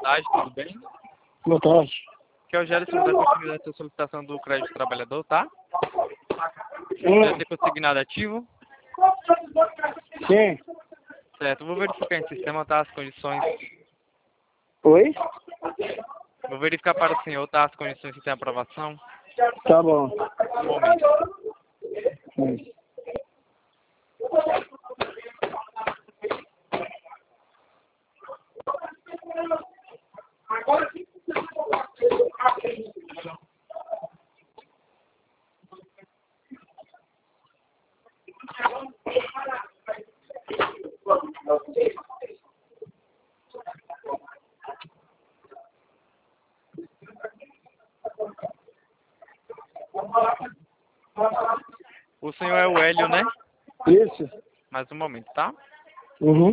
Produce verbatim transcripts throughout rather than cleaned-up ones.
tarde, tudo bem? Boa tarde. Aqui é o Gélio, da continuidade da solicitação do crédito do trabalhador, tá? Hum. Já ter consignado ativo. Sim. Certo, vou verificar em sistema, tá? As condições. Oi? Vou verificar para o senhor, tá? As condições que tem aprovação. Tá bom. Um momento. Hum. O senhor é o Hélio, né? Isso. Mais um momento, tá? Uhum.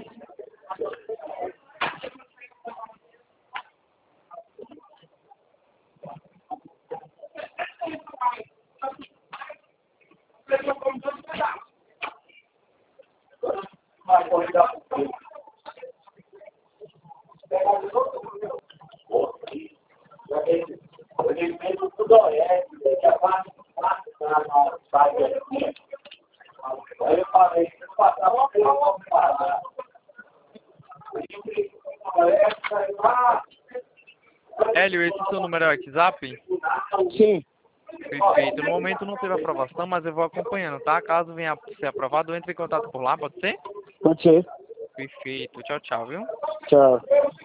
Hélio, esse é o seu número é o WhatsApp? Sim. Perfeito. No momento não teve aprovação, mas eu vou acompanhando, tá? Caso venha a ser aprovado, entre em contato por lá, pode ser? Pode ser. Perfeito. Tchau, tchau, viu? Tchau.